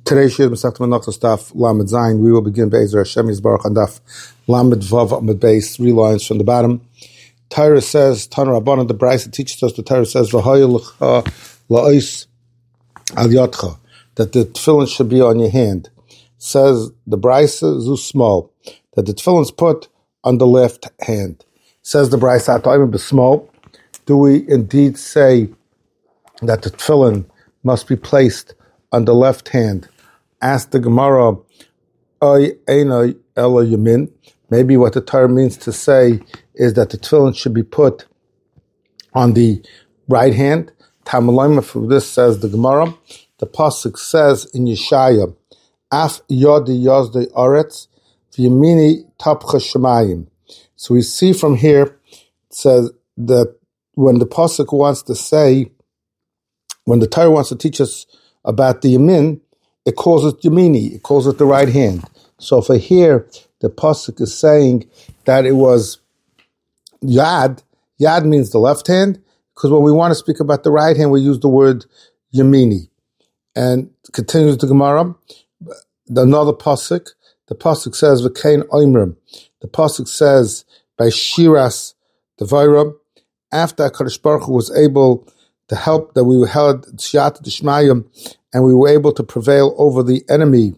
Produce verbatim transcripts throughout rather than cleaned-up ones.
Today's Shir Masechet Menachos Daf Lamed Zayin. We will begin Be'ezer Hashem Yisbarach on Daf Lamed Vav Amud Beis, three lines from the bottom. Torah says, Tana Rabbanan, the Brisa teaches us, the Torah says, V'hoyel la'os al yotcha, that the tefillin should be on your hand. Says the Brisa, zu small, that the tefillin is put on the left hand. Says the Brisa, Atoim b'small, do we indeed say that the tefillin must be placed on the left hand? Ask the Gemara, Oy Einay Ela Yamin. Maybe what the Torah means to say is that the tefillin should be put on the right hand. Tamalayma for this says the Gemara. The pasuk says in Yeshaya, Af Yodi Yozde Aretz V'Yamini Tapcha Shemayim. So we see from here, it says that when the pasuk wants to say, when the Torah wants to teach us about the Yamin, it calls it Yamini, it calls it the right hand. So for here, the pasuk is saying that it was Yad. Yad means the left hand, because when we want to speak about the right hand, we use the word Yamini. And continues the Gemara, another pasuk, the pasuk says, V'kein oimrim. The pasuk says, by Shiras Devarim, after HaKadosh Baruch Hu was able to help, that we held Siyata D'Shmayim, and we were able to prevail over the enemy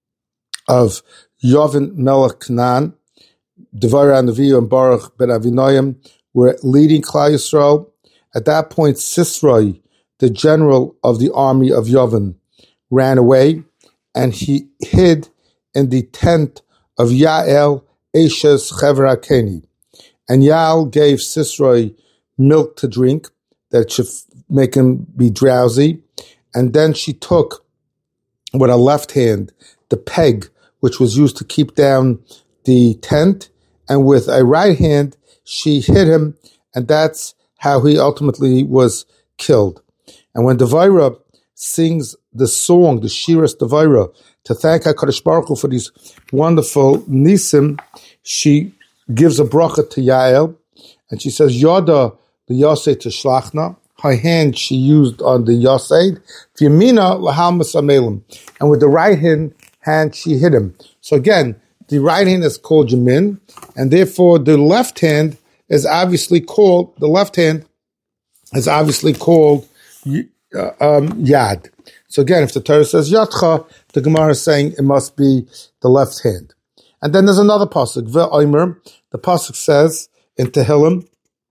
of Yavin Melech Canaan. Devarah Nevi'u and Baruch ben Avinoyim were leading Klal Yisrael. At that point, Sisrai, the general of the army of Yavin, ran away, and he hid in the tent of Yael Eshes Chevra Keni. And Yael gave Sisrai milk to drink that should make him be drowsy. And then she took with her left hand the peg which was used to keep down the tent, and with a right hand she hit him, and that's how he ultimately was killed. And when Devaira sings the song, the Shiras Devaira, to thank HaKadosh Baruch Hu for these wonderful nisim, she gives a bracha to Yael, and she says, Yoda the Yosei to Shlachna. Her hand she used on the Yosei. V'yamina l'hal masamelim. And with the right hand, hand she hit him. So again, the right hand is called Yamin, and therefore the left hand is obviously called, the left hand is obviously called uh, um, Yad. So again, if the Torah says Yatcha, the Gemara is saying it must be the left hand. And then there's another pasuk, Ve'omer. The pasuk says in Tehillim,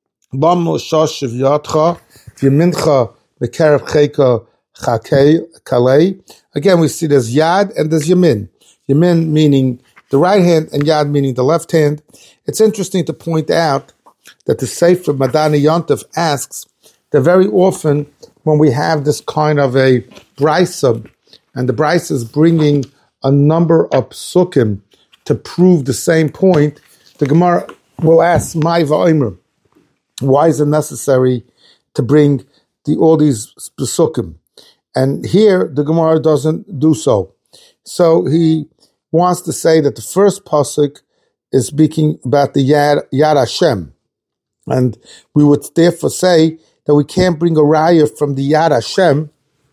Lam l'shash Yatcha v'yamincha b'kerev cheka chakei kalei. Again, we see there's Yad and there's Yamin. Yamin meaning the right hand and Yad meaning the left hand. It's interesting to point out that the Sefer Madani Yontif asks that very often when we have this kind of a brisa, and the brisa is bringing a number of psukim to prove the same point, the Gemara will ask, Mai va'omer, why is it necessary to bring the all these psukim? And here the Gemara doesn't do so. So he wants to say that the first pasuk is speaking about the Yad, Yad Hashem. And we would therefore say that we can't bring a raya from the Yad Hashem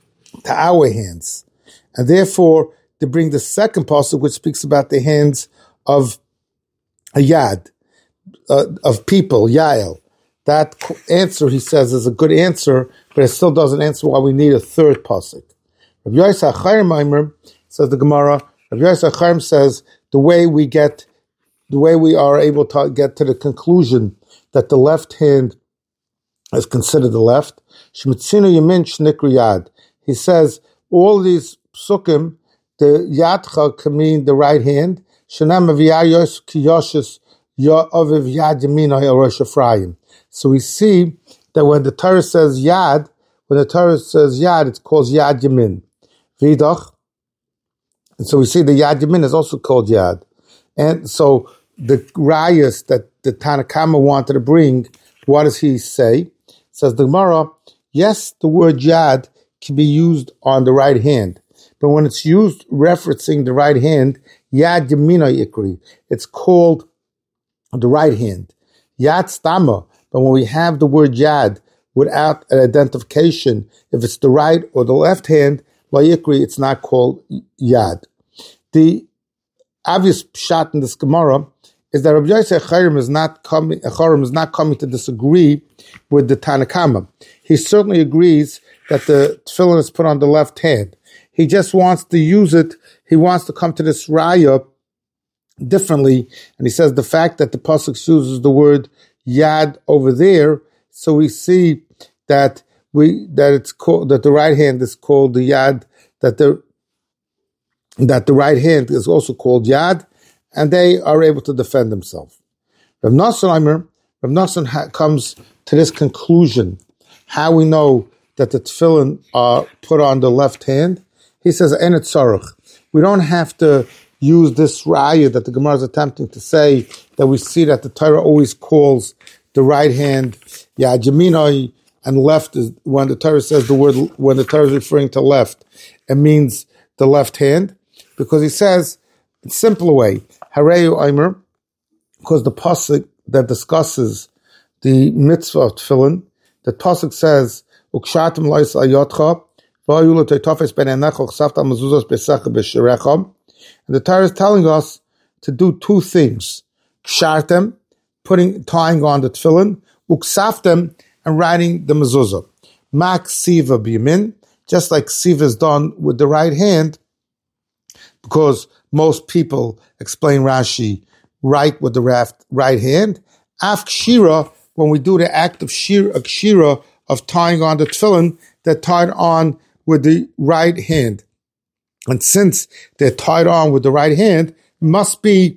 to our hands. And therefore, to bring the second pasuk, which speaks about the hands of a Yad, uh, of people, Yael. That answer, he says, is a good answer, but it still doesn't answer why we need a third pasuk. Rabbi Yosef HaChaim says the Gemara, Rabbi Yosef HaChaim says the way we get, the way we are able to get to the conclusion that the left hand is considered the left. Shemitzinu Yamin Shnikru Yad. He says all these psukim, the Yadcha can mean the right hand. Shanam Aviyayos Kiyoshis Aviv Yad Yamin Rosh Ephraim. So we see that when the Torah says Yad, when the Torah says Yad, it's called Yad Yamin. Vidach. And so we see the Yad Yamin is also called Yad. And so the rayas that the Tanakama wanted to bring, what does he say? Says the Gemara, yes, the word Yad can be used on the right hand. But when it's used referencing the right hand, Yad Yamina Ikri, it's called the right hand. Yad Stama. But when we have the word Yad without an identification, if it's the right or the left hand, Layikri, it's not called Yad. The obvious shot in this Gemara is that Rabbi Yosef Chayrim is not coming. Chayrim is not coming to disagree with the Tanakama. He certainly agrees that the tefillin is put on the left hand. He just wants to use it. He wants to come to this raya differently, and he says the fact that the pasuk uses the word Yad over there, so we see that we that it's called that the right hand is called the Yad. That the that the right hand is also called Yad, and they are able to defend themselves. Rav Nosson, Rav Nosson ha- comes to this conclusion. How we know that the tefillin are put on the left hand? He says, "En et tzarich." We don't have to use this raya that the Gemara is attempting to say that we see that the Torah always calls the right hand Yad Yaminoi, and left is when the Torah says the word when the Torah is referring to left, it means the left hand. Because he says, in a simpler way, Hareyu Aimer, because the pasuk that discusses the mitzvah of tefillin, the pasuk says, Ukshatim lois ayotcha, v'ayulu teitofes ben enecho chsafta mezuzos besecha b'shirecha. And the Torah is telling us to do two things. Kshartem, putting, tying on the tefillin, uksaftem, and writing the mezuzah. Mak siva b'yamin, just like siva is done with the right hand, because most people, explain Rashi, write with the right hand. Af kshira, when we do the act of shir, kshira, of tying on the tefillin, they're tied on with the right hand. And since they're tied on with the right hand, it must be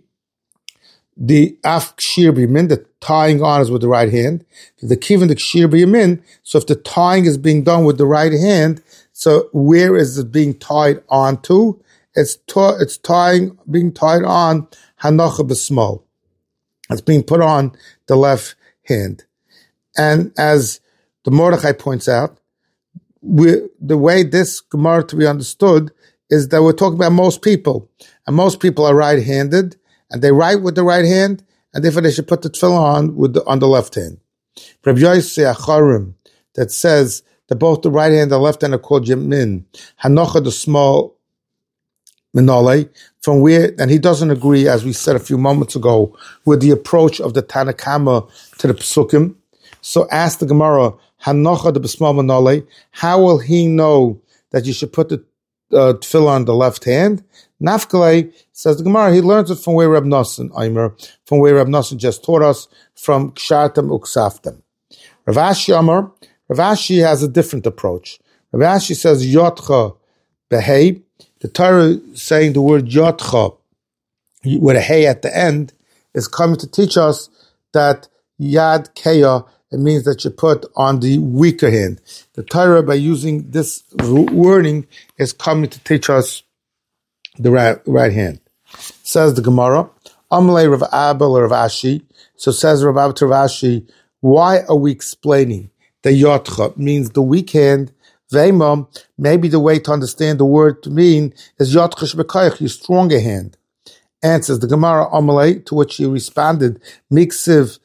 the af kshir b'yamin, the tying on is with the right hand. The kivin the kshir b'yamin, so if the tying is being done with the right hand, so where is it being tied on to? It's t- it's tying, being tied on hanocha b'smol. It's being put on the left hand. And as the Mordechai points out, we, the way this Gemara to be understood is that we're talking about most people. And most people are right-handed, and they write with the right hand, and therefore they should put the tefillah on with the, on the left hand. Rabbi Yosef Acharim, that says that both the right hand and the left hand are called Yamin, hanocha the small Minole, from where, and he doesn't agree, as we said a few moments ago, with the approach of the Tanakama to the Pesukim. So ask the Gemara, Hanocha the B'smal Minole, how will he know that you should put the uh, tefillah on the left hand? Nafkale, says the Gemara, he learns it from where Reb Nosson, Aimer, from where Reb Nosson just taught us, from Kshartem Uksaftem. Rav Ashi Amar, Rav Ashi has a different approach. Rav Ashi says, Yotcha Behei, the Torah saying the word Yotcha with a hey at the end is coming to teach us that Yad Keya, it means that you put on the weaker hand. The Torah, by using this wording, is coming to teach us the right, right hand. Says the Gemara, Amalei Rav Abba or Rav Ashi. So says Rav Abba to Rav Ashi, why are we explaining that Yotcha means the weak hand? Veimam, maybe the way to understand the word to mean is Yotcha Shbekayach, your stronger hand. Answers the Gemara Amalei, to which he responded, Miksiv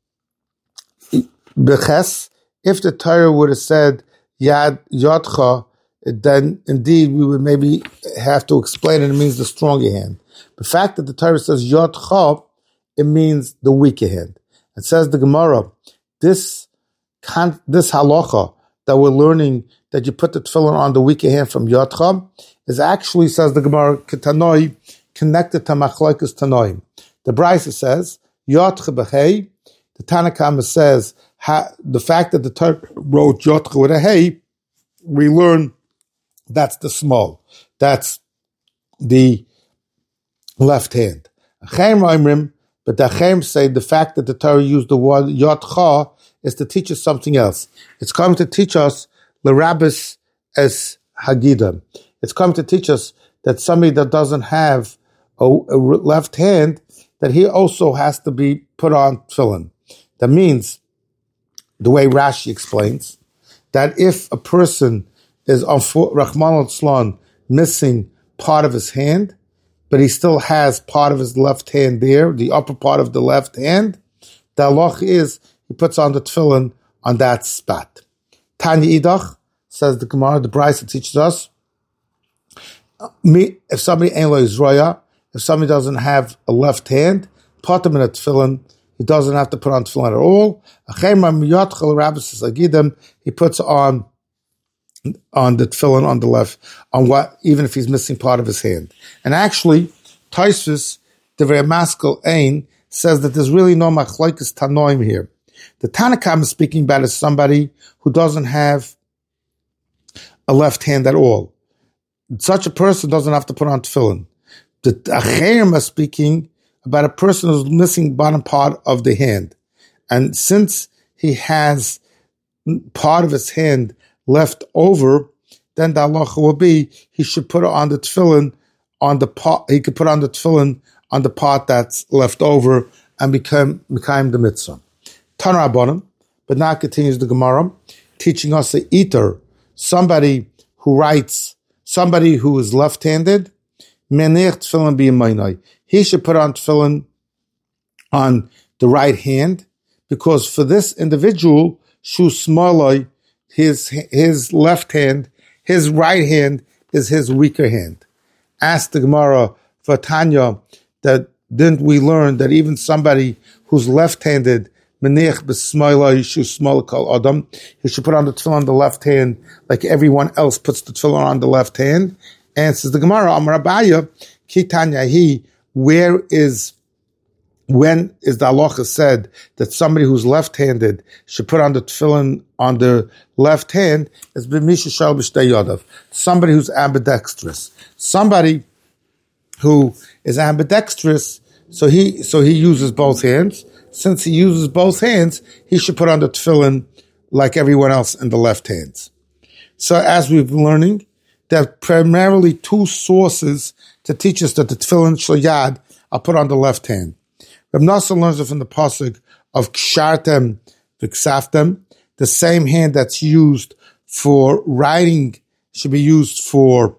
Beches. If the Torah would have said Yad Yotcha, then indeed we would maybe have to explain it. It means the stronger hand. The fact that the Torah says Yotcha, it means the weaker hand. It says the Gemara, this this halacha that we're learning, that you put the tefillin on the weaker hand from Yotcha, is actually, says the Gemara, Ketanoi, connected to Machlokes Tanoim. The Brisa says Yotcha b'hei. The Tanakama says ha, the fact that the Torah wrote Yotcha with a hey, we learn that's the small, that's the left hand. But the Chaim say the fact that the Torah used the word Yotcha is to teach us something else. It's coming to teach us l'rabbis es hagida. It's coming to teach us that somebody that doesn't have a, a left hand, that he also has to be put on tefillin. That means, the way Rashi explains, that if a person is on Rahman al-Tzlan missing part of his hand, but he still has part of his left hand there, the upper part of the left hand, the halach is he puts on the tefillin on that spot. Tanya Idach, says the Gemara, the Brisa teaches us, Me, if somebody ain't lo Yisroya, if somebody doesn't have a left hand, put him in a tefillin. He doesn't have to put on tefillin at all. He puts on on the tefillin on the left, on what, even if he's missing part of his hand. And actually, Tosfos, the very maskal Ein, says that there's really no machlokes tanoim here. The Tanna Kamma is speaking about is somebody who doesn't have a left hand at all. Such a person doesn't have to put on tefillin. The Acherim is speaking about a person who's missing bottom part of the hand. And since he has part of his hand left over, then the halacha will be he should put it on the tefillin on the part, he could put on the tefillin on the part that's left over and become become the mitzvah. Tana Rabbanan, but now continues the Gemara, teaching us the eater, somebody who writes, somebody who is left-handed, menech tefillin b'yaminai. He should put on tefillin on the right hand, because for this individual, shu smaloi, his his left hand, his right hand is his weaker hand. Ask the Gemara for Tanya, that didn't we learn that even somebody who's left-handed, menech b'smaloi shu smal kol adam, he should put on the tefillin on the left hand like everyone else puts the tefillin on the left hand. And says the Gemara, Amar Abaya, ki Tanya hi, where is, when is the halacha said that somebody who's left-handed should put on the tefillin on the left hand? It's b'misha shal b'shtei yodav. Somebody who's ambidextrous. Somebody who is ambidextrous, so he so he uses both hands. Since he uses both hands, he should put on the tefillin like everyone else in the left hands. So as we've been learning, there are primarily two sources to teach us that the tefillin shel yad are put on the left hand. Reb Nosson learns it from the pasuk of kshartem v'ksaftem. The same hand that's used for writing should be used for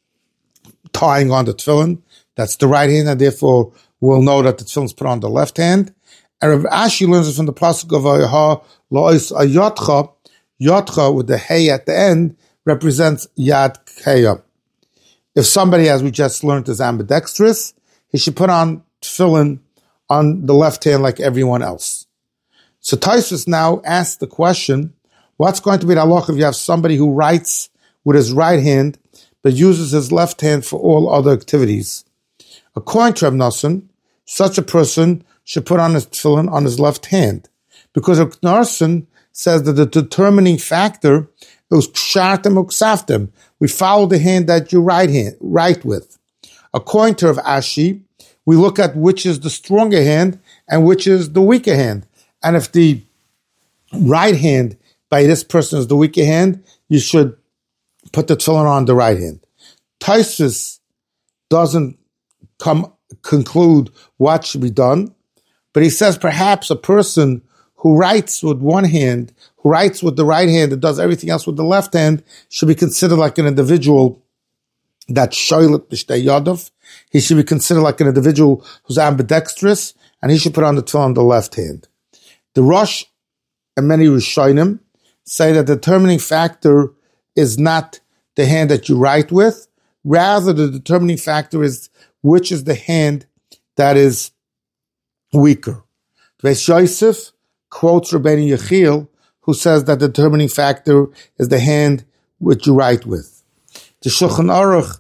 tying on the tefillin. That's the right hand, and therefore we'll know that the tefillin is put on the left hand. And Rav Ashi learns it from the pasuk of Ayaha lo'is ayotcha. Yotcha with the hey at the end represents yad kaya. If somebody, as we just learned, is ambidextrous, he should put on tefillin on the left hand like everyone else. So Tosfos now asks the question, what's going to be the halacha if you have somebody who writes with his right hand but uses his left hand for all other activities? According to Reb Nosson, such a person should put on his tefillin on his left hand, because Reb Nosson says that the determining factor is kshartem uksaftem. We follow the hand that you right hand write with. According to Rav Ashi, we look at which is the stronger hand and which is the weaker hand. And if the right hand by this person is the weaker hand, you should put the tefillin on the right hand. Tosfos doesn't come conclude what should be done, but he says perhaps a person who writes with one hand, who writes with the right hand and does everything else with the left hand, should be considered like an individual that's shoylet b'shtei yadav. He should be considered like an individual who's ambidextrous, and he should put on the tefillin on the left hand. The Rosh and many Rishonim say that the determining factor is not the hand that you write with, rather the determining factor is which is the hand that is weaker. Beis Yosef quotes Rabbeinu Yechiel, who says that the determining factor is the hand which you write with. The Shulchan Aruch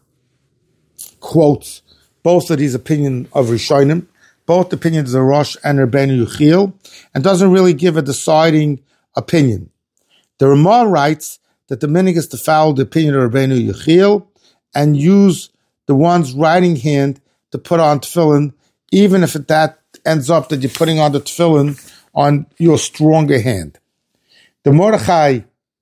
quotes both of these opinions of Rishonim, both opinions of Rosh and Rabbeinu Yechiel, and doesn't really give a deciding opinion. The Ramah writes that the minhag is to follow the opinion of Rabbeinu Yechiel and use the one's writing hand to put on tefillin, even if that ends up that you're putting on the tefillin on your stronger hand. The Mordechai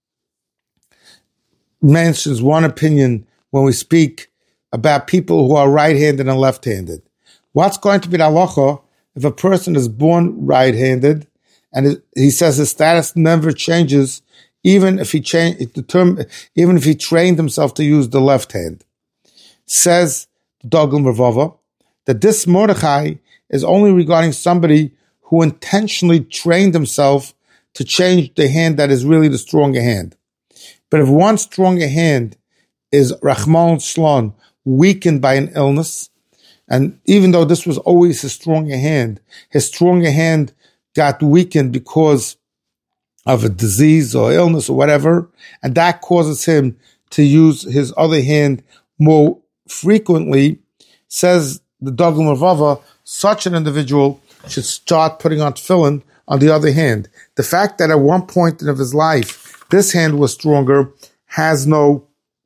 mentions one opinion when we speak about people who are right-handed and left-handed. What's going to be the halacha if a person is born right-handed and he says his status never changes, even if he change the term, even if he trained himself to use the left hand? Says Dogel Mervava that this Mordechai is only regarding somebody who intentionally trained himself to change the hand that is really the stronger hand. But if one stronger hand is Rahman Shlon, weakened by an illness. And even though this was always his stronger hand, his stronger hand got weakened because of a disease or illness or whatever, and that causes him to use his other hand more frequently. Says the Dogma Rava, such an individual should start putting on tefillin on the other hand. The fact that at one point of his life this hand was stronger has no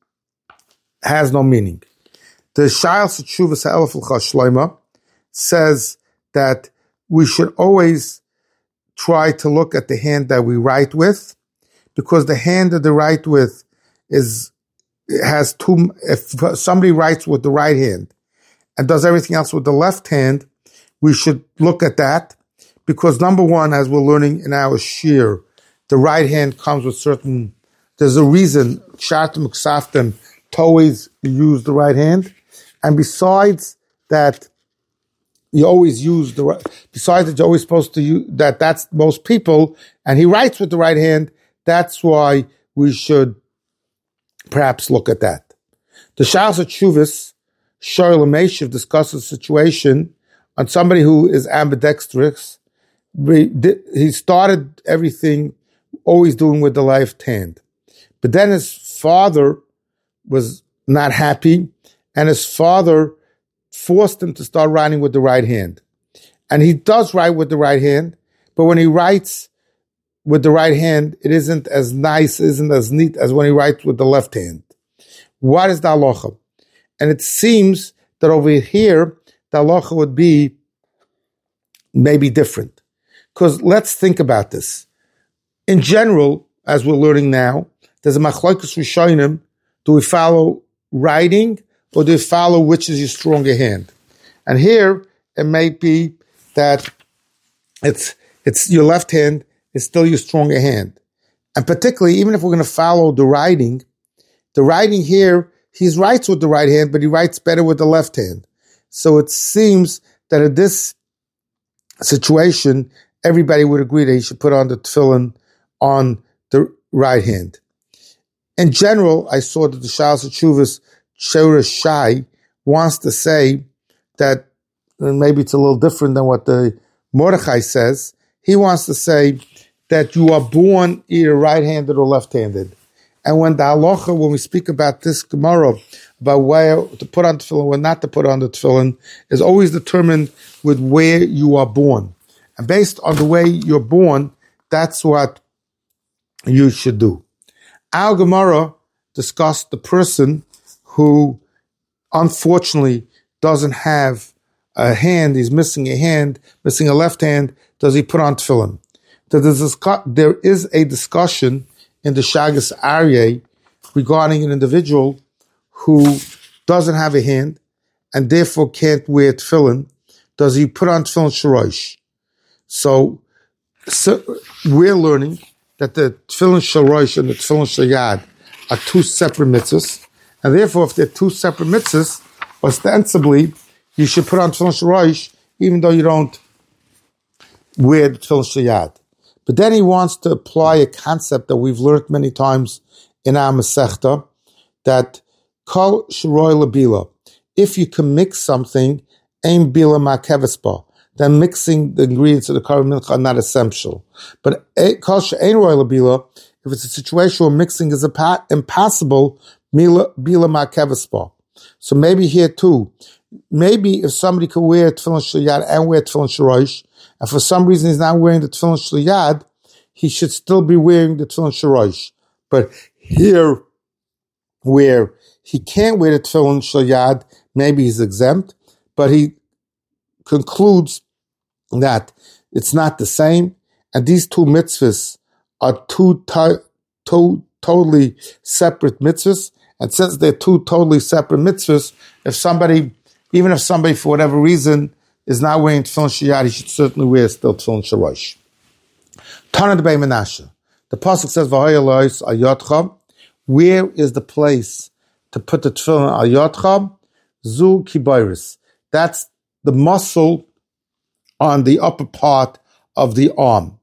has no meaning. The Sha'al Sechuvas Ha'elef L'cha Shloima says that we should always try to look at the hand that we write with, because the hand that they write with is has two. If somebody writes with the right hand and does everything else with the left hand, we should look at that, because number one, as we're learning in our shir, the right hand comes with certain. There's a reason Shartim Ksaftim to always use the right hand, and besides that, you always use the right. Besides that, you're always supposed to use that. That's most people, and he writes with the right hand. That's why we should perhaps look at that. The Sha'al Sechuvas Shor L'Meishiv discusses the situation on somebody who is ambidextrous. He started everything always doing with the left hand, but then his father was not happy, and his father forced him to start writing with the right hand. And he does write with the right hand, but when he writes with the right hand, it isn't as nice, isn't as neat as when he writes with the left hand. What is the halacha? And it seems that over here, the halacha would be maybe different. Because let's think about this. In general, as we're learning now, there's a machlokes rishonim. Do we follow writing, or do you follow which is your stronger hand? And here, it may be that it's it's your left hand is still your stronger hand. And particularly, even if we're going to follow the writing, the writing here, he writes with the right hand, but he writes better with the left hand. So it seems that in this situation, everybody would agree that he should put on the tefillin on the right hand. In general, I saw that the Sha'al Sechuvas Shora Shai wants to say that, and maybe it's a little different than what the Mordechai says. He wants to say that you are born either right-handed or left-handed. And when the halacha, when we speak about this Gemara, about where to put on tefillin, when not to put on the tefillin, is always determined with where you are born. And based on the way you're born, that's what you should do. Our Gemara discussed the person who unfortunately doesn't have a hand, he's missing a hand, missing a left hand, does he put on tefillin? There is a discussion in the Shagas Aryeh regarding an individual who doesn't have a hand and therefore can't wear tefillin. Does he put on tefillin shorosh? So, so we're learning that the tefillin shorosh and the tefillin shayad are two separate mitzvahs, and therefore, if they're two separate mitzvahs, ostensibly you should put on tefillin shorosh, even though you don't wear the tefillin shayad. But then he wants to apply a concept that we've learned many times in our Masechta, that kol shiroi labila. If you can mix something, ein bila ma'kevespa, then mixing the ingredients of the korban mincha are not essential. But kol she'ein roi labila, if it's a situation where mixing is impossible, bila ma'kevespa. So maybe here too, maybe if somebody could wear tefillin shayad and wear tefillin shorosh, and for some reason he's not wearing the tefillin shayad, he should still be wearing the tefillin shorosh. But here, where he can't wear the tefillin shayad, maybe he's exempt, but he concludes that it's not the same, and these two mitzvahs are two, to, two totally separate mitzvahs, and since they're two totally separate mitzvahs, if somebody, even if somebody for whatever reason is not wearing tefillin shayad, he should certainly wear still tefillin shorosh. Tana de Bei Menashe. The pasuk says, "V'hayalois ayotcha." Where is the place to put the tefillin ayotcha? Zu kibayris. That's the muscle on the upper part of the arm.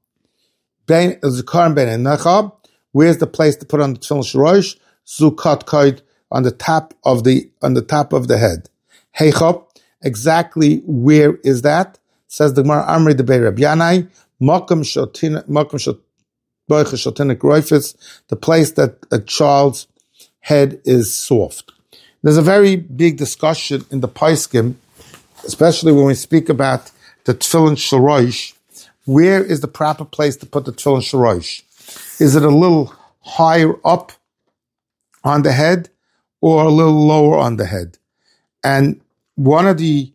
Ben zikaron ben enecha. Where's the place to put on the tefillin shorosh? Zu kat kaid on the top of the on the top of the head. Heichop, exactly where is that? Says the Gemara Amri de Beirab Yanai, Makom Shotin Makom Shotinik Roifis, the place that a child's head is soft. There's a very big discussion in the Paiskim, especially when we speak about the Tefillin Shorosh. Where is the proper place to put the Tefillin Shorosh? Is it a little higher up on the head or a little lower on the head? And one of the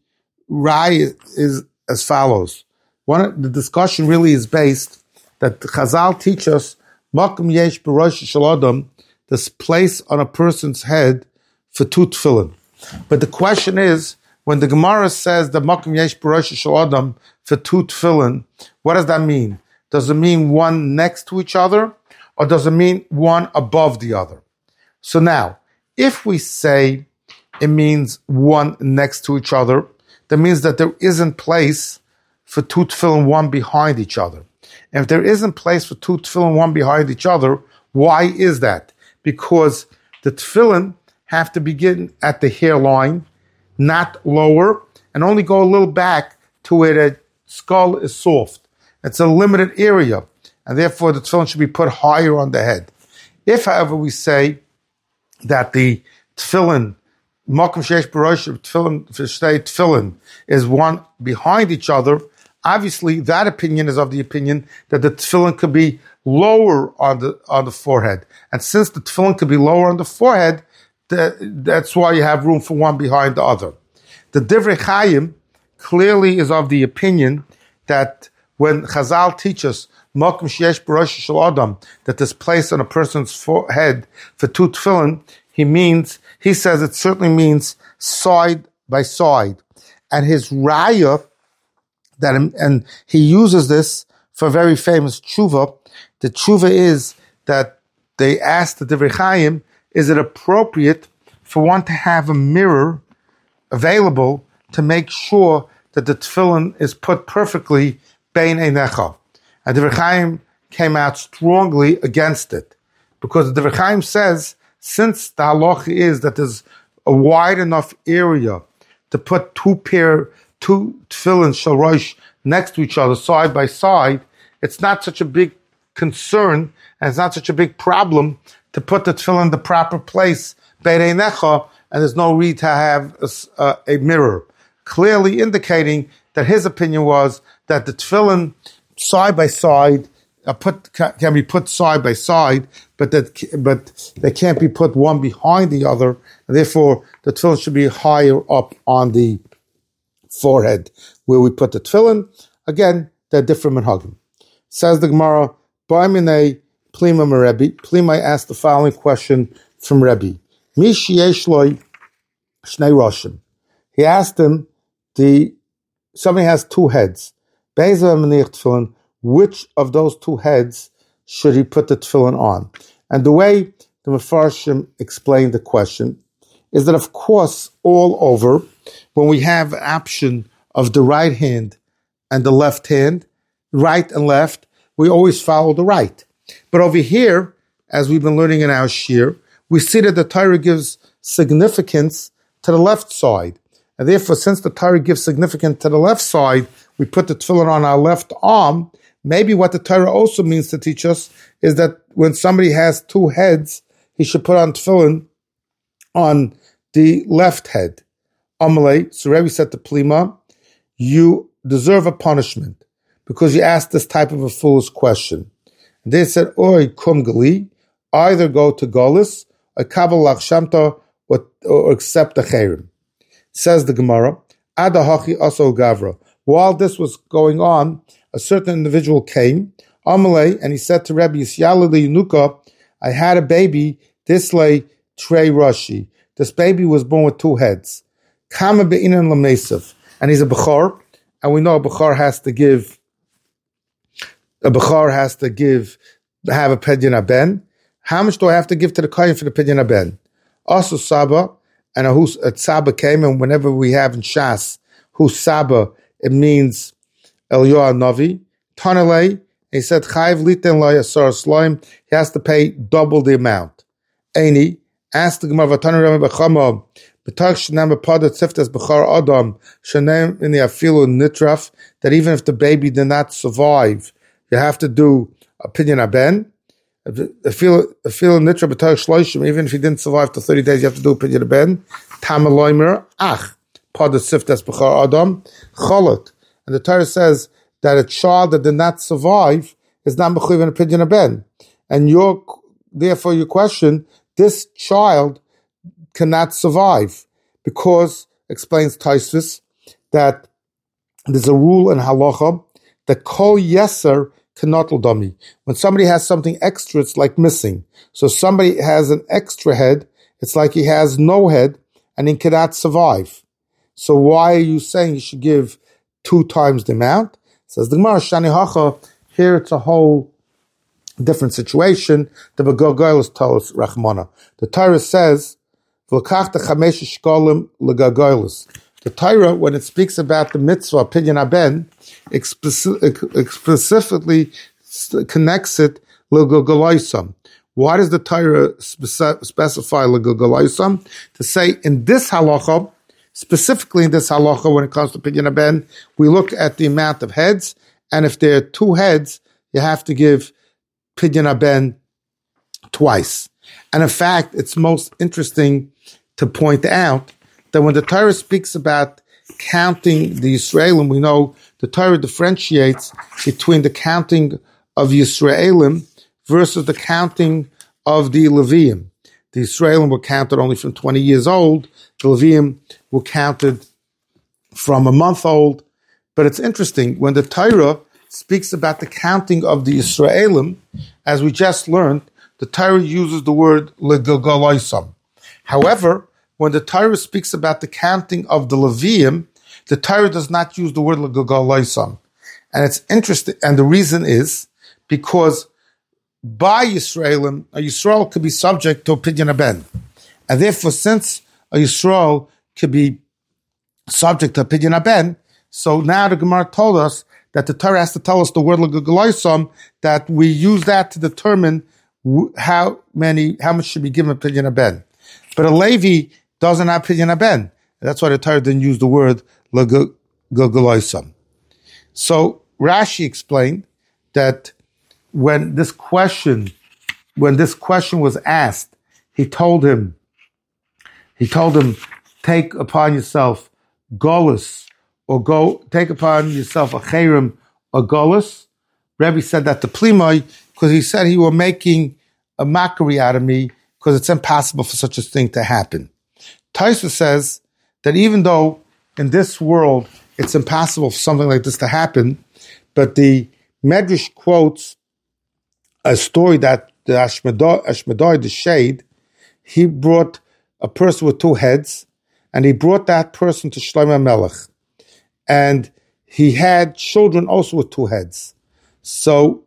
rai is as follows. One of the discussion really is based that the Chazal teach us Makom Yesh B'Rosh Shel Adam, this place on a person's head for two tefillin. But the question is, when the Gemara says the Makom Yesh B'Rosh Shel Adam for two tefillin, what does that mean? Does it mean one next to each other, or does it mean one above the other? So now, if we say it means one next to each other, that means that there isn't place for two tefillin, one behind each other. And if there isn't place for two tefillin, one behind each other, why is that? Because the tefillin have to begin at the hairline, not lower, and only go a little back to where the skull is soft. It's a limited area, and therefore the tefillin should be put higher on the head. If, however, we say that the tefillin, Makom Sheish B'Rosh tefillin, tefillin is one behind each other, obviously that opinion is of the opinion that the tefillin could be lower on the on the forehead. And since the tefillin could be lower on the forehead, the, that's why you have room for one behind the other. The Divrei Chaim clearly is of the opinion that when Chazal teaches Makom Sheyesh B'Rosh Shel Adam, that this place on a person's forehead for two tefillin, he means, he says it certainly means side by side. And his raya, that, and he uses this for a very famous tshuva. The tshuva is that they asked the Divrei Chaim, is it appropriate for one to have a mirror available to make sure that the tefillin is put perfectly bein einecha? And the Divrei Chaim came out strongly against it, because the Divrei Chaim says, since the halacha is that there's a wide enough area to put two pair, two tefillin shorosh next to each other, side by side, it's not such a big concern, and it's not such a big problem to put the tefillin in the proper place, bein einecha, and there's no need to have a, uh, a mirror. Clearly indicating that his opinion was that the tefillin side by side uh, put can be put side by side, but that but they can't be put one behind the other, and therefore the tefillin should be higher up on the forehead where we put the tefillin. Again, they're different minhagim. Says the Gemara, Ba'minei Plima Rebbe. Plima asked the following question from Rebbe. Mi sheyesh loy shnei roshim. He asked him, the somebody has two heads. Which of those two heads should he put the tefillin on? And the way the Mefarshim explained the question is that, of course, all over, when we have an option of the right hand and the left hand, right and left, we always follow the right. But over here, as we've been learning in our shir, we see that the Torah gives significance to the left side. And therefore, since the Torah gives significance to the left side, we put the tefillin on our left arm. Maybe what the Torah also means to teach us is that when somebody has two heads, he should put on tefillin on the left head. Amalei, so Rebbe said to Plima, you deserve a punishment because you asked this type of a foolish question. And they said, Oi kum gali, either go to Golis, or kabel lachshamta, or accept the chayrim. Says the Gemara, Adahachi aso gavra. While this was going on, a certain individual came, Amalei, and he said to Rebbe, Yisyalali Nuka, I had a baby, this lay Trey Rashi. This baby was born with two heads. Kama be'inan lamesav. And he's a Bechor, and we know a Bechor has to give, a Bechor has to give, have a Pidyon Haben. How much do I have to give to the Kohen for the Pidyon Haben? Also Saba, and a, who's, a Tzaba came, and whenever we have in Shas, who's Saba, it means Eliyahu Navi. Tanalei, he said, Chayv liten lo yasar slaim, he has to pay double the amount. Eini, Ask the Gemara, Vatanu Rami Bechama, B'tach Shenam B'pada Tziftas B'char Adam, Shenem in the Afilu Nitraf, that even if the baby did not survive, you have to do a Pidyon Aben. Afilu Nitra B'tach Shloishim, even if he didn't survive to thirty days, you have to do a Pidyon Aben. Tamaloimer, Ach, Pada Tziftas B'char Adam, Cholot. And the Torah says that a child that did not survive is not Mechuyev in a Pidyon Aben. And your, therefore your question, this child cannot survive because, explains Tosfos, that there's a rule in halacha that kol yeser cannot l'dami. When somebody has something extra, it's like missing. So somebody has an extra head, it's like he has no head and he cannot survive. So why are you saying you should give two times the amount? Says the Gemara, Shani Hacha, here it's a whole different situation. The Begagoylus tells us, Rachmana. The Torah says, V'lakach chamesh shkolim legagoylus. The Torah, when it speaks about the mitzvah, Pidyon Aben, specifically connects it legagoylosam. Why does the Torah specify legagoylosam? To say, in this halacha, specifically in this halacha, when it comes to Pidyon Aben, we look at the amount of heads, and if there are two heads, you have to give Pidyon Aben twice. And in fact, it's most interesting to point out that when the Torah speaks about counting the Yisraelim, we know the Torah differentiates between the counting of Yisraelim versus the counting of the Leviim. The Yisraelim were counted only from twenty years old. The Leviim were counted from a month old. But it's interesting, when the Torah speaks about the counting of the Yisraelim, as we just learned, the Torah uses the word legagoylosam. However, when the Torah speaks about the counting of the Leviim, the Torah does not use the word legagoylosam. And it's interesting, and the reason is because by Yisraelim, a Yisrael could be subject to a Pidyon Aben. And therefore, since a Yisrael could be subject to a Pidyon Aben, so now the Gemara told us that the Torah has to tell us the word legagoylosam, that we use that to determine how many, how much should be given a Pidyon Aben. But a Levi doesn't have Pidyon Aben. That's why the Torah didn't use the word legagoylosam. So Rashi explained that when this question, when this question was asked, he told him, he told him, take upon yourself golus, or go take upon yourself a cherem or golus. Rebbe said that to Plimoi because he said he were making a mockery out of me because it's impossible for such a thing to happen. Tosfos says that even though in this world it's impossible for something like this to happen, but the Medrash quotes a story that the Ashmedai, the shade, he brought a person with two heads, and he brought that person to Shlomo Melech. And he had children also with two heads. So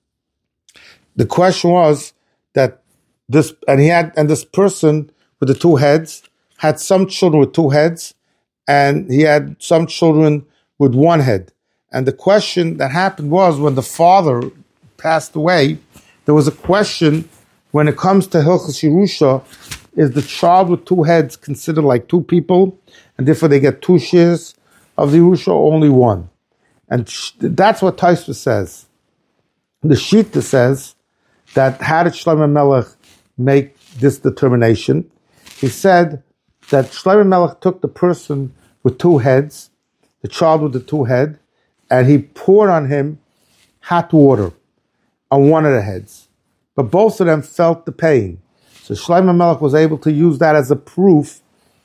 the question was that this, and he had, and this person with the two heads had some children with two heads, and he had some children with one head. And the question that happened was when the father passed away, there was a question when it comes to Hilchos Yerusha, is the child with two heads considered like two people, and therefore they get two shares of the Yerusha, or only one? And that's what Tosfos says. The Shita says that how did Shlomo Melech make this determination? He said that Shlomo Melech took the person with two heads, the child with the two head, and he poured on him hot water on one of the heads. But both of them felt the pain. So Shlomo Melech was able to use that as a proof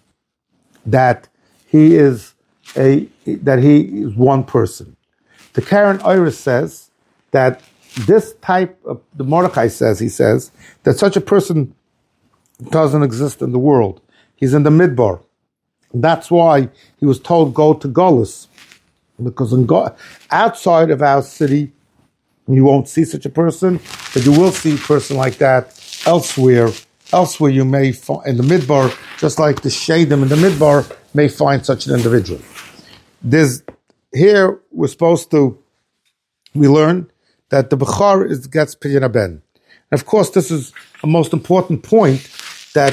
that he is a that he is one person. The Karen Iris says that this type of, the Mordechai says, he says, that such a person doesn't exist in the world. He's in the Midbar. That's why he was told, go to Golus. Because in Go- outside of our city, you won't see such a person, but you will see a person like that elsewhere. Elsewhere you may find, in the Midbar, just like the Shadim in the Midbar, may find such an individual. There's, here we're supposed to, we learn that the Bechar is gets Pidyon Aben. And of course, this is a most important point, that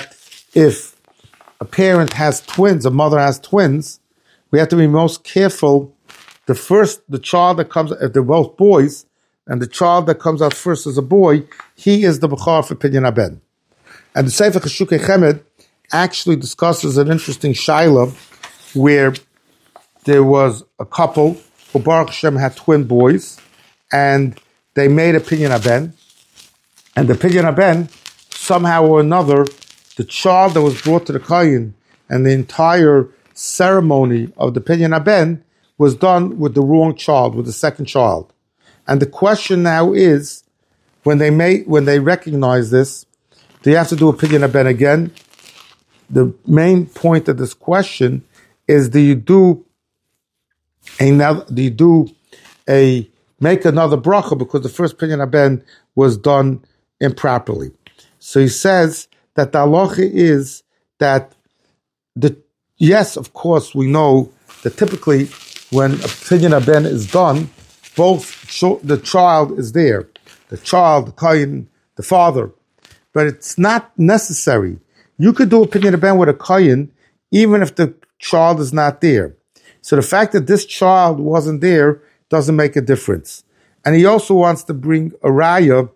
if a parent has twins, a mother has twins, we have to be most careful. The first, the child that comes, if they're both boys, and the child that comes out first is a boy, he is the Bechor for Pinyan Haben. And the Sefer Cheshukei Chemed actually discusses an interesting shaila where there was a couple who Baruch Hashem had twin boys, and they made a Pinyan Haben. And the Pinyan Haben, somehow or another, the child that was brought to the Kohen and the entire ceremony of the Pinyan Haben was done with the wrong child, with the second child. And the question now is, when they may, when they recognize this, do you have to do a Pinyan Haben again? The main point of this question is, do you do another, do you do a, make another bracha because the first Pinyan Haben was done improperly? So he says that the halacha is that the, yes, of course, we know that typically when a Pinyan Haben is done, both ch- the child is there, the child, the kohen, the father, but it's not necessary. You could do a Pinyan Haben with a kohen even if the child is not there. So the fact that this child wasn't there doesn't make a difference. And he also wants to bring a raya.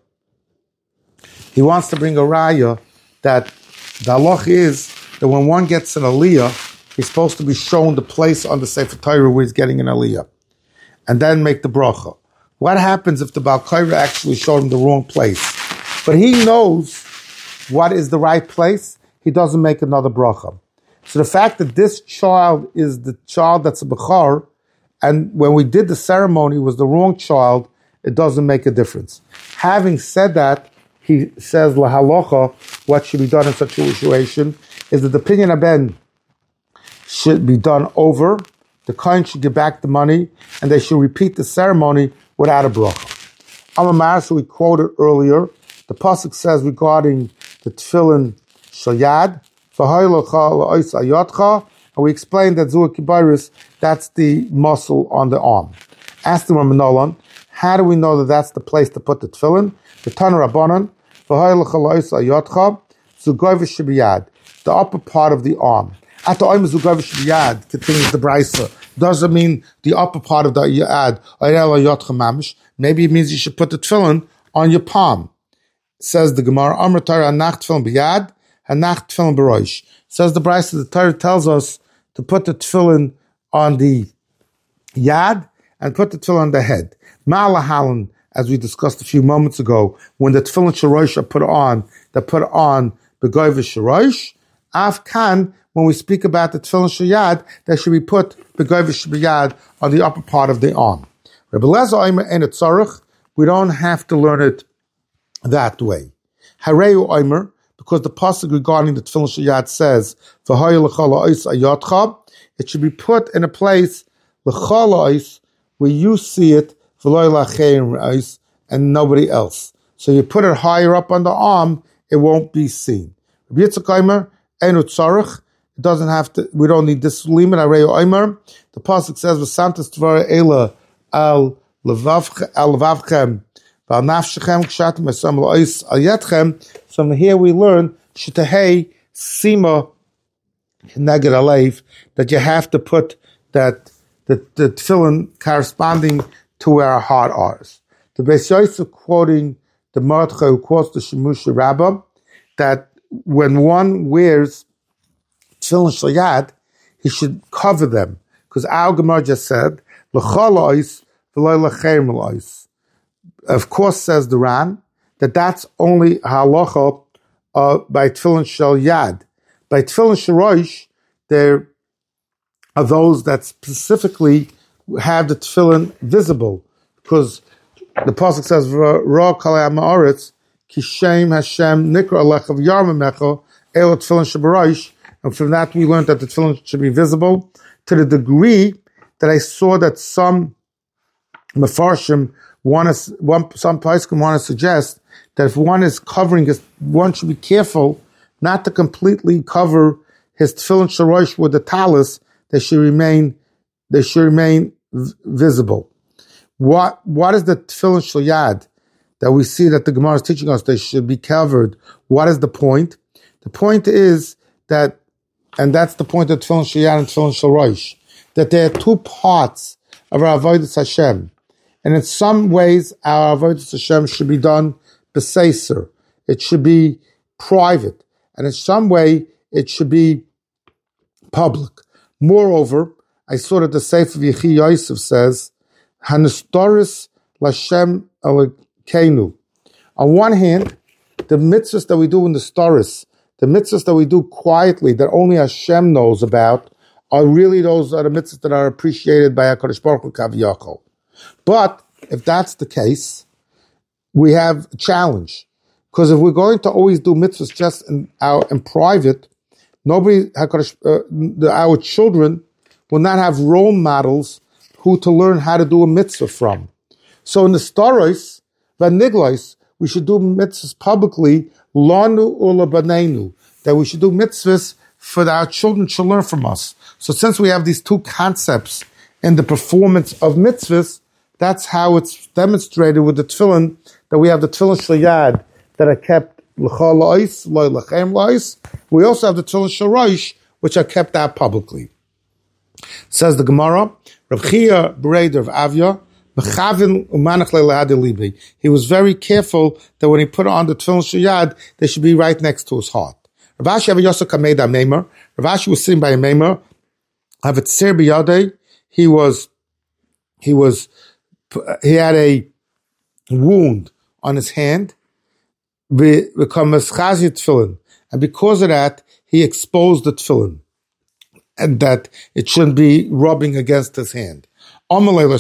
He wants to bring a raya that the halach is that when one gets an aliyah, he's supposed to be shown the place on the Sefer Torah where he's getting an aliyah, and then make the bracha. What happens if the Baal Korah actually showed him the wrong place? But he knows what is the right place. He doesn't make another bracha. So the fact that this child is the child that's a bechor, and when we did the ceremony was the wrong child, it doesn't make a difference. Having said that, he says lahalocha, what should be done in such a situation is that the Pinyan Haben should be done over. The kohen should give back the money, and they should repeat the ceremony without a bracha. Amar, so we quoted earlier, the pasuk says regarding the tefillin shayad, and we explained that Zuha Kibaris, that's the muscle on the arm. Ask the Ramanolan, how do we know that that's the place to put the tefillin? The Tanur Rabbanan, the upper part of the arm. At the oim zugavish biyad, continues the brisa. Doesn't mean the upper part of the yad. Maybe it means you should put the tefillin on your palm. Says the Gemara, Amr Torah anach tefillin biyad, anach tefillin b'roish. Says the brisa, the Torah tells us to put the tefillin on the yad and put the tefillin on the head. Ma'alahalan, as we discussed a few moments ago, when the tefillin shorosh are put on, they're put on begovish shorosh. Afkan, when we speak about the tefillin shayad, they should be put begovish biyad on the upper part of the arm. Rebbe Lezer Omer ein tzarich, we don't have to learn it that way. Hareu Omer, because the pasuk regarding the tefillin shayad says, "V'hoya l'chol ha'os ayotcha," it should be put in a place l'chol ha'os where you see it, v'loy la'chein ha'os, and nobody else. So you put it higher up on the arm, it won't be seen. Rebbe Yitzchak Omer ein tzarich. It doesn't have to, we don't need this limit. The pasuk says, "V'samtas tvara ela al levavchem v'al nafshechem kshatim esam lo'is al yetchem." So from here we learn shetahei sima neged alev, that you have to put that the, the tefillin corresponding to where our heart is. The Beis Yosef quoting the Mordechai who quotes the Shemush Rabbah, that when one wears tefillin shayad, he should cover them, because our Gemara just said, "L'chol ha'os v'lo l'chein ha'os." Of course, says the Ran, that that's only halacha uh, by tefillin shayad. By tefillin shorosh, there are those that specifically have the tefillin visible, because the pasuk says, "Ra kalei ha'ma'aretz kishem Hashem nikra alecha v'yarmemecha elo tefillin sheborosh." And from that we learned that the tefillin should be visible, to the degree that I saw that some mefarshim want to, one, some poskim want to suggest that if one is covering his, one should be careful not to completely cover his tefillin shorosh with the talis. They should remain, they should remain v- visible. What what is the tefillin shayad that we see that the Gemara is teaching us? They should be covered. What is the point? The point is that, and that's the point of Tefillin Shel Yad and Tefillin Shel Rosh, that there are two parts of our Avodas Hashem. And in some ways, our Avodas Hashem should be done b'seiser. It should be private. And in some way, it should be public. Moreover, I saw that the Sefer of Yechi Yosef says, Hanestoris Lashem Elokeinu. On one hand, the mitzvahs that we do in the storis, the mitzvahs that we do quietly, that only Hashem knows about, are really those are the mitzvahs that are appreciated by HaKadosh Baruch Hu Kaviyachol. But if that's the case, we have a challenge. Because if we're going to always do mitzvahs just in, our, in private, nobody, HaKadosh, uh, the, our children will not have role models who to learn how to do a mitzvah from. So in the storos, v'niglos, we should do mitzvahs publicly, lanu ula banenu, that we should do mitzvahs for that our children to learn from us. So since we have these two concepts in the performance of mitzvahs, that's how it's demonstrated with the tefillin, that we have the tefillin Shel Yad that are kept l'chol la'os, lo l'chem la'os. We also have the tefillin Shel Rosh, which are kept out publicly. Says the Gemara, Rav Chia Bereder of Avia, he was very careful that when he put on the tefillin Shel Yad, they should be right next to his heart. Rav Ashi Rav Ashi was sitting by a meimer. He was, he was, he had a wound on his hand, and because of that, he exposed the tefillin, and that it shouldn't be rubbing against his hand. And how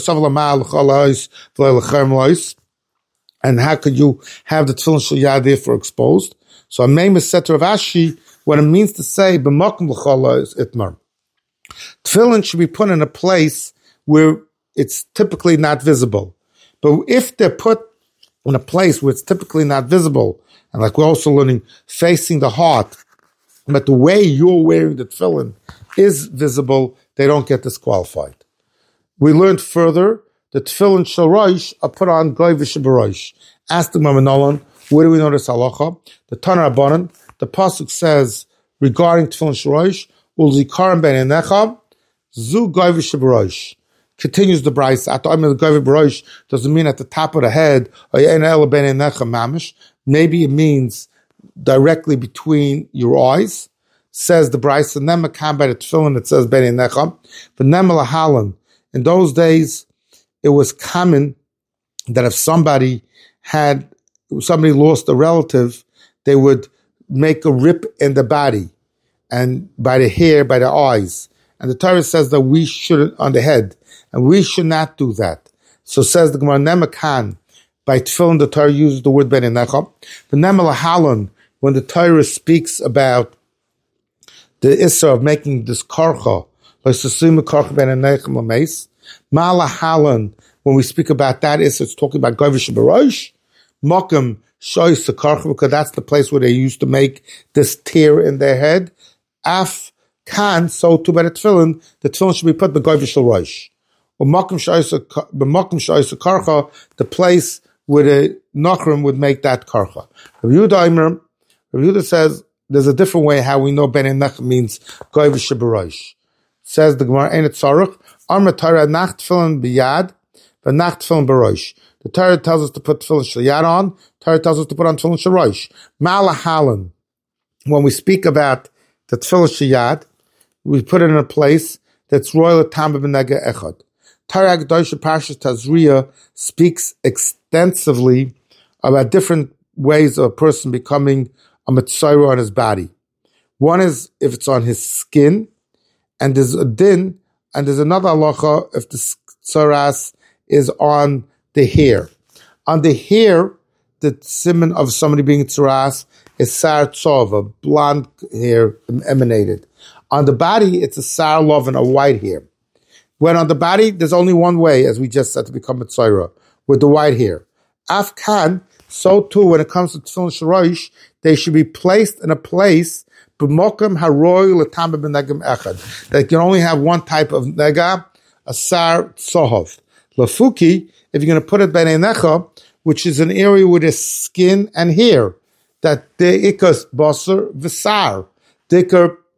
could you have the tefillin Shel Yad therefore exposed? So a meimer said to Rav Ashi, what it means to say, b'makom l'chol ha'os itmar. Tefillin should be put in a place where it's typically not visible. But if they're put in a place where it's typically not visible, and like we're also learning, facing the heart, but the way you're wearing the tefillin is visible, they don't get disqualified. We learned further, the tefillin Shel Rosh are put on goy v'sheborosh. Ask the Mamanolan, where do we know this halacha? The Tanur Rabbanan, the pasuk says regarding tefillin Shel Rosh, ulzikarim ben enecha, zu goy v'sheborosh. Continues the Bryce. At the time of the goy v'sheborosh doesn't mean at the top of the head, or ben enecha mamish. Maybe it means directly between your eyes. Says the Bryce, and then makam by the tefillin it says ben enecha. But nemel halan. In those days, it was common that if somebody had, somebody lost a relative, they would make a rip in the body, and by the hair, by the eyes. And the Torah says that we shouldn't, on the head, and we should not do that. So says the Gemara, Nemakan, by tefillin, the Torah uses the word ben enecha. The Nemel halon, when the Torah speaks about the issur of making this karcha, like susima karcha ben enecha mameis, Mala halon, when we speak about that issur, it's talking about goy v'sheborosh, mokum shoyis the karcha, because that's the place where they used to make this tear in their head. Af kan, so too by the tefillin, the tefillin should be put b'goy v'sheborosh. Or mokum shoyis the karcha, the place where the Nachrim would make that karcha. Rav Yehuda Aimer, Rav Yehuda says there's a different way how we know ben enech means goy v'sheborosh. Says the Gemara, ain't it tzarich? Amar Torah nach tefillin biyad, but nach tefillin b'rosh. The Torah tells us to put tefillin Shel Yad on. Torah tells us to put on tefillin Shel Rosh. Ma'ala halan. When we speak about the tefillin Shel Yad, we put it in a place that's royal tam b'nega echad. Torah Gedoshah Parshas Tazria speaks extensively about different ways of a person becoming a mitzvah on his body. One is if it's on his skin, and there's a din, and there's another halacha if the tzaras is on the hair. On the hair, the siman of somebody being tzaras is sar tzova, blonde hair emanated. On the body, it's a sar loven, a white hair. When on the body, there's only one way, as we just said, to become a tzara, with the white hair. Afkan, so too, when it comes to tefillin Shel Rosh, they should be placed in a place b'mokem haroy l'tam b'negam echad. They can only have one type of nega, a sar tzohov. Lafuki, if you're going to put it ben enecha, which is an area with a skin and hair, that the ikas basar v'sar, dikar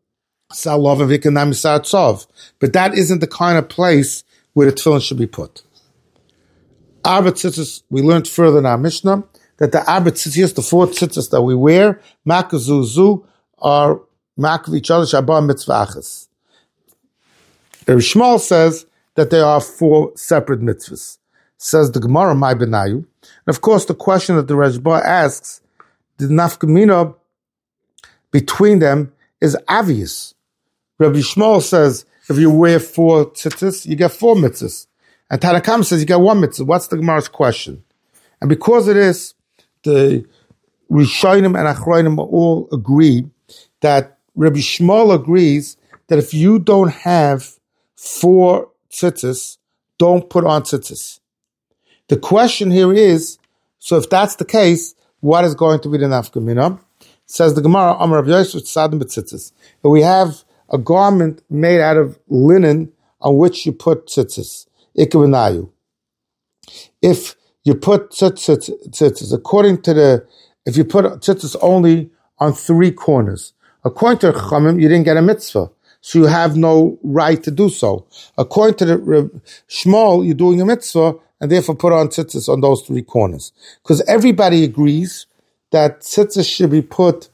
Salov and Vikanam Sartsov. But that isn't the kind of place where the tefillin should be put. Arba tzitzis, we learned further in our Mishnah that the arba tzitzis, the four tzitzis that we wear, makazuzu, are mak of each other, shabbat mitzvah achas. Rabbi Shmuel says that there are four separate mitzvahs. Says the Gemara, my benayu. And of course, the question that the Rashba asks, the nafkamina between them is obvious. Rabbi Shmuel says, if you wear four tzitzis, you get four mitzvahs. And Tanakam says you get one mitzvah. What's the Gemara's question? And because it is, the Rishonim and Achronim all agree that Rabbi Shmuel agrees that if you don't have four tzitzis, don't put on tzitzis. The question here is, so if that's the case, what is going to be the nafkamina? Says the Gemara, Amar Rav Yosef Tzadim b'tzitzis. If we have a garment made out of linen on which you put tzitzis, ikavanayu. If you put tzitzis, tzitzis, according to the, if you put tzitzis only on three corners, according to the Chachamim, you didn't get a mitzvah, so you have no right to do so. According to the Reb Shmuel, you're doing a mitzvah, and therefore put on tzitzis on those three corners. Because everybody agrees that tzitzis should be put,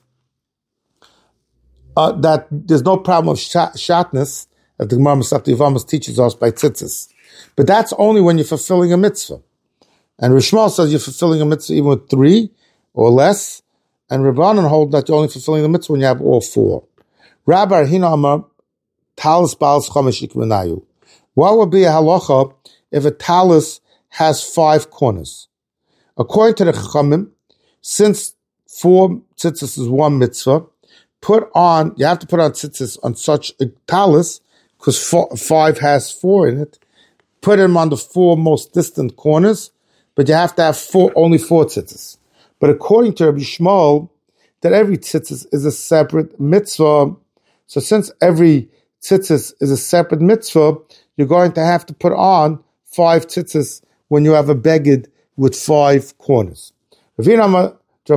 uh, that there's no problem of shat- shatness, as the Gemara Masechta Yevamos teaches us by tzitzis. But that's only when you're fulfilling a mitzvah. And Rishmal says you're fulfilling a mitzvah even with three or less, and Rabbanan hold that you're only fulfilling the mitzvah when you have all four. Rabbi Hina Amar, Talis Baal Chomesh Ikmenayu. What would be a halacha if a talis has five corners? According to the Chachamim, since four tzitzis is one mitzvah, put on, you have to put on tzitzis on such a talis, because four, five has four in it, put them on the four most distant corners, but you have to have four, only four tzitzis. But according to Rabbi Shmuel, that every tzitzis is a separate mitzvah. So since every tzitzis is a separate mitzvah, you're going to have to put on five tzitzis when you have a beged with five corners. Nafkamina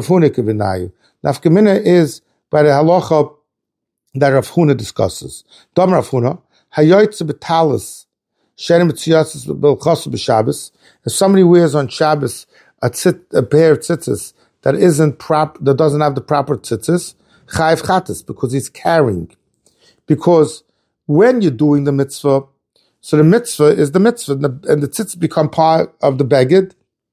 is by the halacha that Rav Huna discusses. Dam Rav Huna, hayoytze betalis, shenim b'tziyasis b'chas b'Shabbos. If somebody wears on Shabbos a, tzit, a pair of tzitzis that isn't prop, that doesn't have the proper tzitzis, chayiv chatas, because he's carrying. Because when you're doing the mitzvah, so the mitzvah is the mitzvah, and the, and the tzitzis become part of the beged,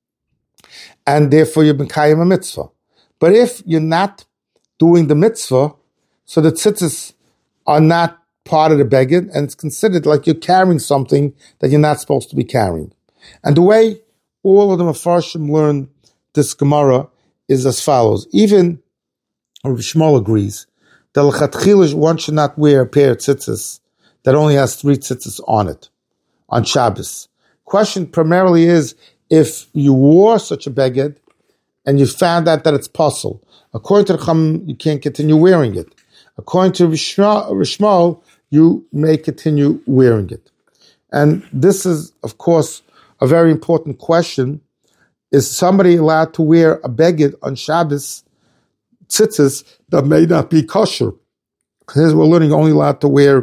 and therefore you've been kayim a mitzvah. But if you're not doing the mitzvah, so the tzitzis are not part of the beged, and it's considered like you're carrying something that you're not supposed to be carrying. And the way all of the Mefarshim learn this Gemara is as follows. Even Rabbi Shmuel agrees that l'chatchila one should not wear a pair of tzitzis that only has three tzitzis on it, on Shabbos. Question primarily is, if you wore such a beged and you found out that it's possible, according to the Chum, you can't continue wearing it. According to Rishmal, you may continue wearing it. And this is, of course, a very important question. Is somebody allowed to wear a beged on Shabbos, tzitzis, that may not be kosher? Because we're learning only allowed to wear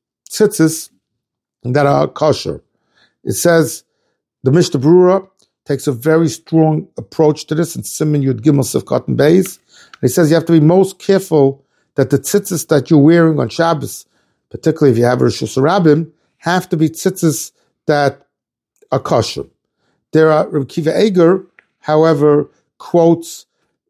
tzitzis that are kosher. It says, the Mishnah Brura takes a very strong approach to this in Siman Yud Gimel Sivkot and Beis. He says you have to be most careful that the tzitzis that you're wearing on Shabbos, particularly if you have Rosh Hashanah, have to be tzitzis that are kosher. There are, Rabbi Kiva Eger, however, quotes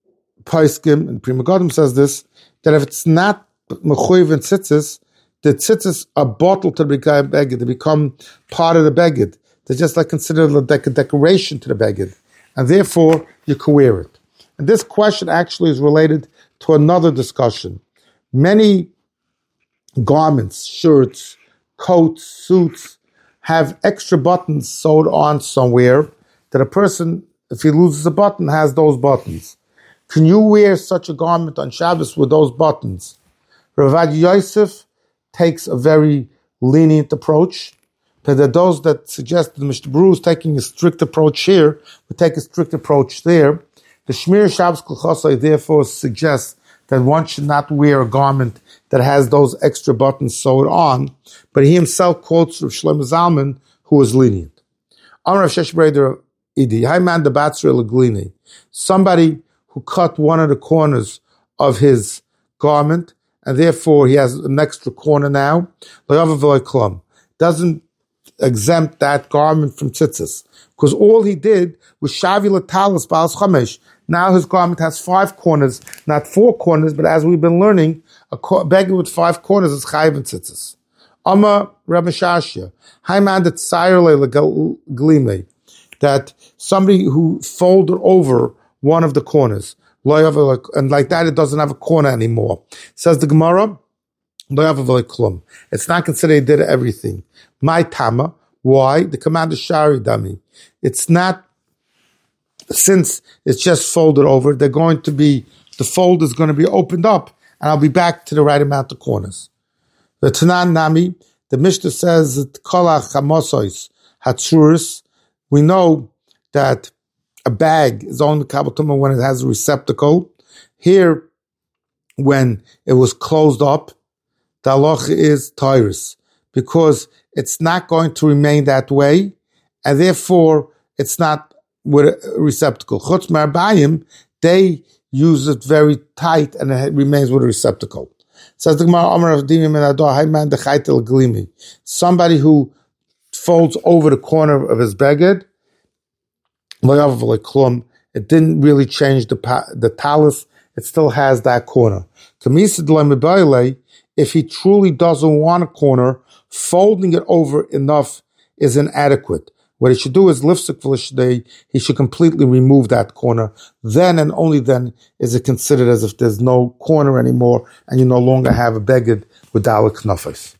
Paiskim, and Prima Godim says this, that if it's not mechuyev and tzitzis, the tzitzis are bottled to the beged, they become part of the beged. They're just like considered a dec- decoration to the beged, and therefore you can wear it. And this question actually is related to another discussion. Many garments, shirts, coats, suits, have extra buttons sewed on somewhere that a person, if he loses a button, has those buttons. Can you wear such a garment on Shabbos with those buttons? Rav Yosef takes a very lenient approach. But there are those that suggest that Mishnah Berurah is taking a strict approach here, we take a strict approach there. The Shmir Shabbos Kol Chosai therefore suggests that one should not wear a garment that has those extra buttons sewed on, but he himself quotes Rav Shlomo Zalman, who was lenient. Amar Rav Shesh Breder Idi, Hayman de Batzra Leglini, somebody who cut one of the corners of his garment, and therefore he has an extra corner now, doesn't exempt that garment from tzitzis, because all he did was shavi l'talis ba'al chamesh. Now his garment has five corners, not four corners, but as we've been learning, a beggar with five corners is chayiv and tzitzis. Amma Rabbi Shashia, Hayman de Tzayir Glime, that somebody who folded over one of the corners, and like that it doesn't have a corner anymore. Says the Gemara, it's not considered he did everything. My Tama, why? The command is Shari Dami. It's not, since it's just folded over, they're going to be, the fold is going to be opened up, and I'll be back to the right amount of corners. The Tanan Nami, the Mishnah says that Kala Chamosois Hatsuris, we know that a bag is only Kabbalah Tumah when it has a receptacle. Here, when it was closed up, the halacha is Tyrus, because it's not going to remain that way, and therefore it's not with a receptacle. Chutz Marbayim, they use it very tight, and it remains with a receptacle. Says the Gemara, Amar of Dimim and Ador, Hayman de Chaitel Glimi, somebody who folds over the corner of his beged, it didn't really change the the talus, it still has that corner. If he truly doesn't want a corner, folding it over enough is inadequate. What he should do is lifsik, he should completely remove that corner. Then and only then is it considered as if there's no corner anymore and you no longer have a beged with dalek knafes.